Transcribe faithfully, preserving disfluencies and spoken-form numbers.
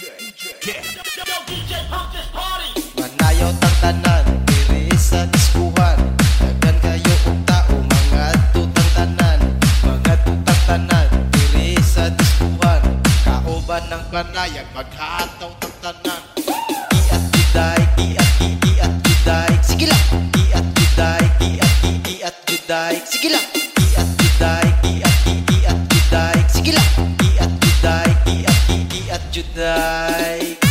Manayaw tang tanan, diri sa diskuhan. Daghan kayo og tao, mga tutang tanan. Mga tutang tanan, diri sa diskuhan. Kauban ng panayag, maghataw tang tanan. Iat juday, iat iat juday. Sige lang. Iat juday, iat iat juday. Sige lang. Iat juday, iat iat juday. Sige lang. Iat juday, iat iat juday.